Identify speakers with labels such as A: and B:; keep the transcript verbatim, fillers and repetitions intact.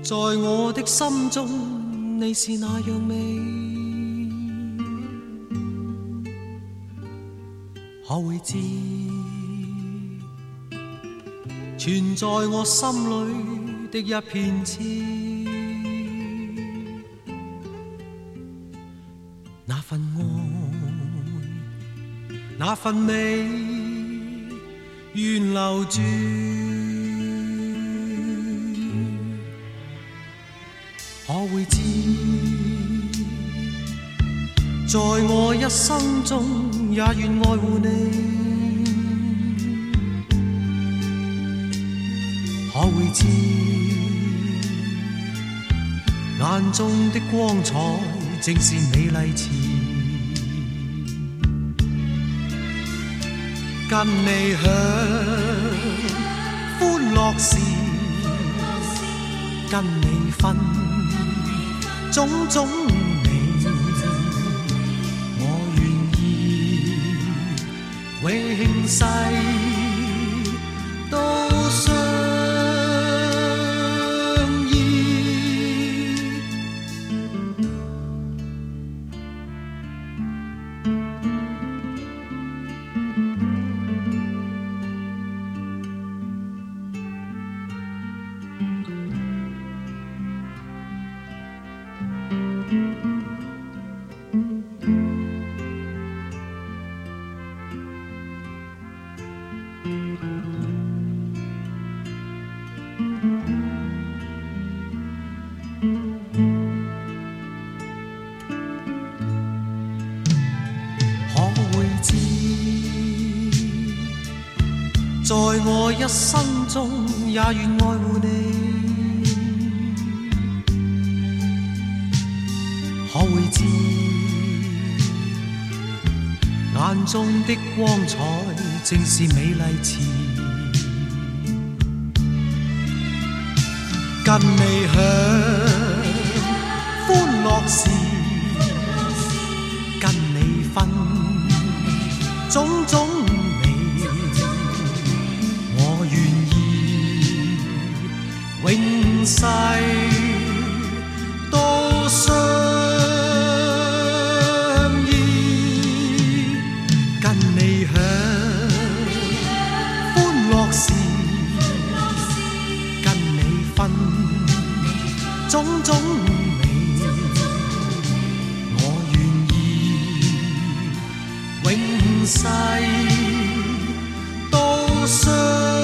A: 在我的心中，你是那樣美，可會知存在我心裏的一片痴，那份愛，那份美，願留住。可會知，在我一生中也願愛護你。可會知，眼中的光彩正是美麗詞。跟你享歡樂時，跟你分種種美，我願意永世都相依。在我一生中也願愛護你，可會知，眼中的光彩正是美麗詞。跟你享歡樂時，跟你分種種永世都相依，跟你享歡樂時，跟你分種種美，我願意永世都相依。